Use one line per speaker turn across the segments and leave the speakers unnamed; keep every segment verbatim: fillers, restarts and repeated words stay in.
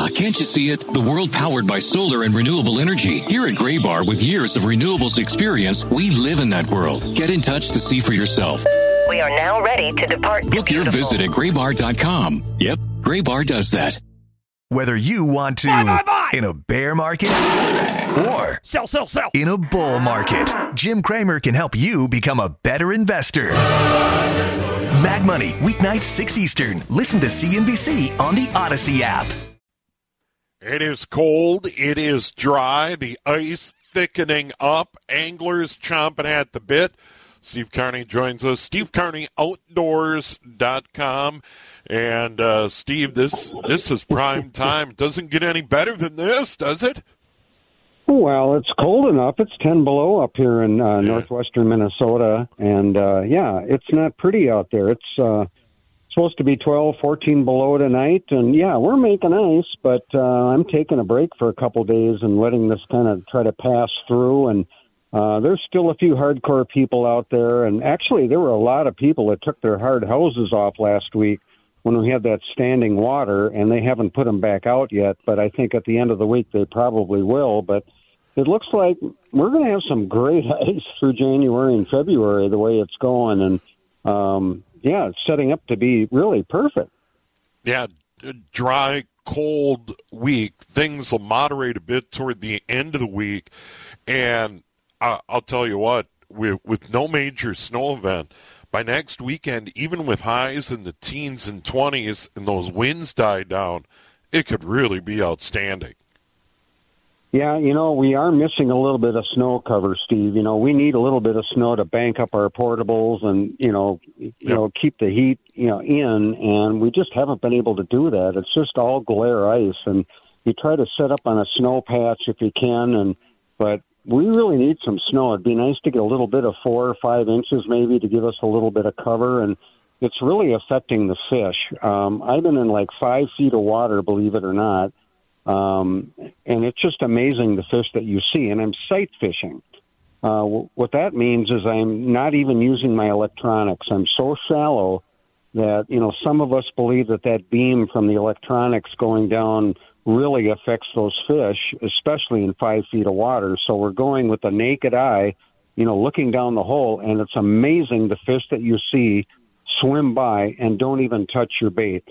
can't you see it? The world powered by solar and renewable energy. Here at Gray Bar, with years of renewables experience, we live in that world. Get in touch to see for yourself.
We are now ready to depart.
Book your visit at gray bar dot com. Yep, Gray Bar does that.
Whether you want to
buy, buy, buy.
in a bear market or
sell, sell, sell.
in a bull market, Jim Cramer can help you become a better investor. Mad Money, weeknights six Eastern. Listen to C N B C on the Odyssey app.
It is cold. It is dry. The ice thickening up. Anglers chomping at the bit. Steve Carney joins us. Steve Carney Outdoors dot com. And, uh, Steve, this this is prime time. It doesn't get any better than this, does it?
Well, it's cold enough. It's ten below up here in uh, yeah. northwestern Minnesota. And, uh, yeah, it's not pretty out there. It's uh, supposed to be twelve, fourteen below tonight. And, yeah, we're making ice, but uh, I'm taking a break for a couple days and letting this kind of try to pass through. And uh, there's still a few hardcore people out there. And, actually, there were a lot of people that took their hard houses off last week when we had that standing water, and they haven't put them back out yet. But I think at the end of the week they probably will. But it looks like we're going to have some great ice through January and February the way it's going. And, um, yeah, it's setting up to be really perfect.
Yeah, dry, cold week. Things will moderate a bit toward the end of the week. And uh, I'll tell you what, with, with no major snow event, by next weekend, even with highs in the teens and twenties and those winds die down, it could really be outstanding.
Yeah, you know, we are missing a little bit of snow cover, Steve. You know, we need a little bit of snow to bank up our portables and, you know, you yep. know, keep the heat, you know, in, and we just haven't been able to do that. It's just all glare ice, and you try to set up on a snow patch if you can, and but we really need some snow. It'd be nice to get a little bit of four or five inches maybe to give us a little bit of cover, and it's really affecting the fish. Um, I've been in like five feet of water, believe it or not, um, and it's just amazing the fish that you see, and I'm sight fishing. Uh, what that means is I'm not even using my electronics. I'm so shallow that, you know, some of us believe that that beam from the electronics going down really affects those fish, especially in five feet of water. So we're going with the naked eye, you know, looking down the hole, and it's amazing the fish that you see swim by and don't even touch your bait.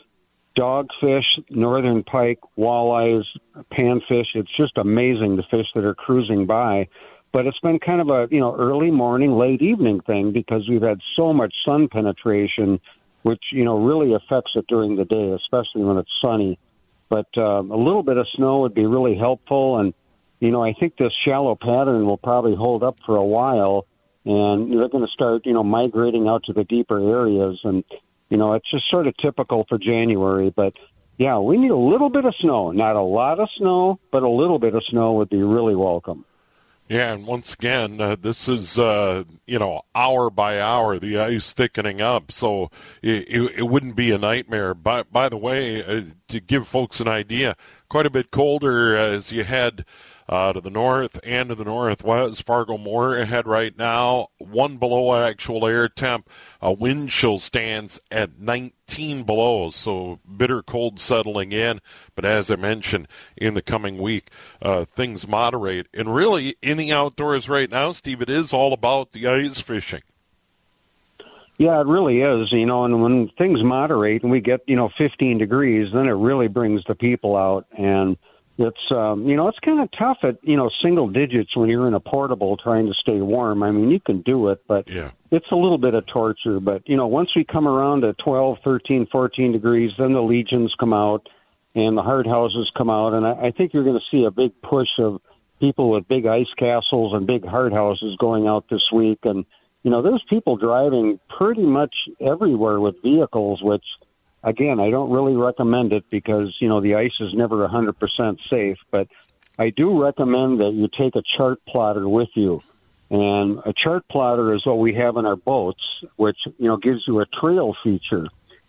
Dogfish, northern pike, walleyes, panfish, it's just amazing the fish that are cruising by. But it's been kind of a, you know, early morning, late evening thing because we've had so much sun penetration, which, you know, really affects it during the day, especially when it's sunny. But uh, a little bit of snow would be really helpful. And, you know, I think this shallow pattern will probably hold up for a while. And they're going to start, you know, migrating out to the deeper areas. And, you know, it's just sort of typical for January. But, yeah, we need a little bit of snow. Not a lot of snow, but a little bit of snow would be really welcome.
Yeah, and once again, uh, this is, uh, you know, hour by hour, the ice thickening up, so it, it, it wouldn't be a nightmare. By, by the way, uh, to give folks an idea, quite a bit colder as you head uh, to the north and to the northwest. Fargo-Moore ahead right now, one below actual air temp. Uh, wind chill stands at nineteen below, so bitter cold settling in. But as I mentioned, in the coming week, uh, things moderate. And really, in the outdoors right now, Steve, it is all about the ice fishing.
Yeah, it really is, you know, and when things moderate and we get, you know, fifteen degrees, then it really brings the people out. And it's, um, you know, it's kind of tough at, you know, single digits when you're in a portable trying to stay warm. I mean, you can do it, but
yeah.
It's a little bit of torture. But, you know, once we come around to twelve, thirteen, fourteen degrees, then the legions come out and the hard houses come out. And I, I think you're going to see a big push of people with big ice castles and big hard houses going out this week. And, you know, there's people driving pretty much everywhere with vehicles, which, again, I don't really recommend it because, you know, the ice is never one hundred percent safe. But I do recommend that you take a chart plotter with you. And a chart plotter is what we have in our boats, which, you know, gives you a trail feature.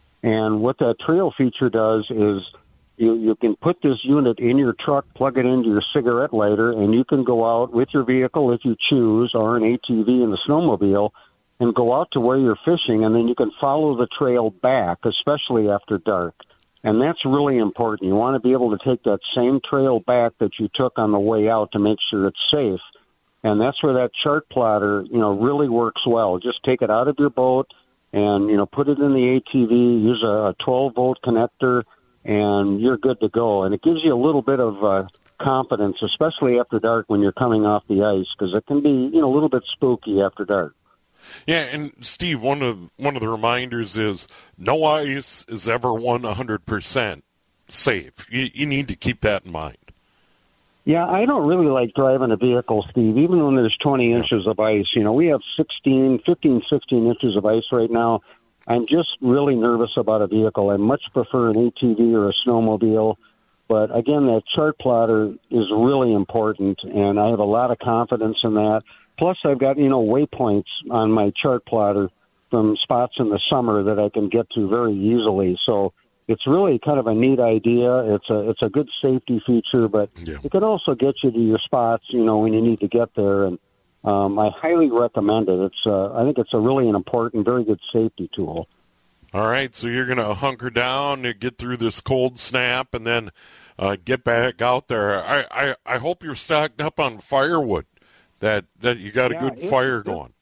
And what that trail feature does is you, you can put this unit in your truck, plug it into your cigarette lighter, and you can go out with your vehicle if you choose, or an A T V in the snowmobile, and go out to where you're fishing, and then you can follow the trail back, especially after dark. And that's really important. You want to be able to take that same trail back that you took on the way out to make sure it's safe. And that's where that chart plotter, you know, really works well. Just take it out of your boat and, you know, put it in the A T V, use a twelve-volt connector, and you're good to go. And it gives you a little bit of uh, confidence, especially after dark when you're coming off the ice, because it can be, you know, a little bit spooky after dark.
Yeah, and Steve, one of one of the reminders is no ice is ever one hundred percent safe. You, you need to keep that in mind.
Yeah, I don't really like driving a vehicle, Steve, even when there's twenty inches of ice. You know, we have sixteen, fifteen, sixteen inches of ice right now. I'm just really nervous about a vehicle. I much prefer an A T V or a snowmobile. But, again, that chart plotter is really important, and I have a lot of confidence in that. Plus, I've got, you know, waypoints on my chart plotter from spots in the summer that I can get to very easily. So it's really kind of a neat idea. It's a it's a good safety feature, but yeah. It can also get you to your spots, you know, when you need to get there. And um, I highly recommend it. It's uh, I think it's a really an important, very good safety tool.
All right, so you're going to hunker down and get through this cold snap and then uh, get back out there. I, I, I hope you're stocked up on firewood, that, that you got a yeah, good it, fire going.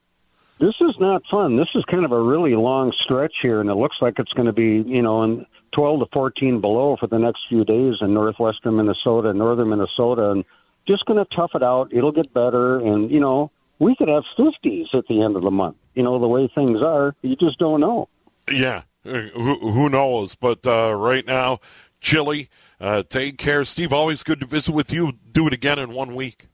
This is not fun. This is kind of a really long stretch here, and it looks like it's going to be, you know, in twelve to fourteen below for the next few days in northwestern Minnesota, northern Minnesota, and just going to tough it out. It'll get better, and, you know, we could have fifties at the end of the month. You know, the way things are, you just don't know.
Yeah, who, who knows? But uh, right now, chilly. Uh, take care. Steve, always good to visit with you. Do it again in one week.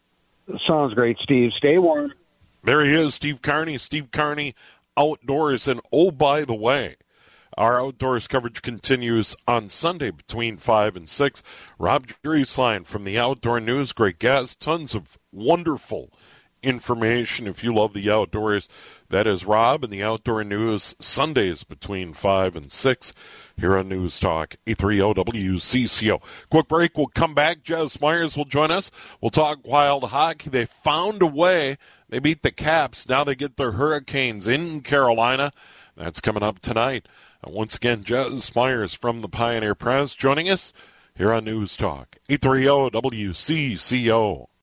Sounds great, Steve. Stay warm.
There he is, Steve Carney. Steve Carney, Outdoors. And, oh, by the way, our Outdoors coverage continues on Sunday between five and six. Rob Drieslein from the Outdoor News. Great guest. Tons of wonderful information if you love the outdoors. That is Rob and the Outdoor News, Sundays between five and six here on News Talk eight thirty W C C O. Quick break. We'll come back. Jez Myers will join us. We'll talk Wild hockey. They found a way. They beat the Caps. Now they get their Hurricanes in Carolina. That's coming up tonight. And once again, Jez Myers from the Pioneer Press joining us here on News Talk eight thirty W C C O.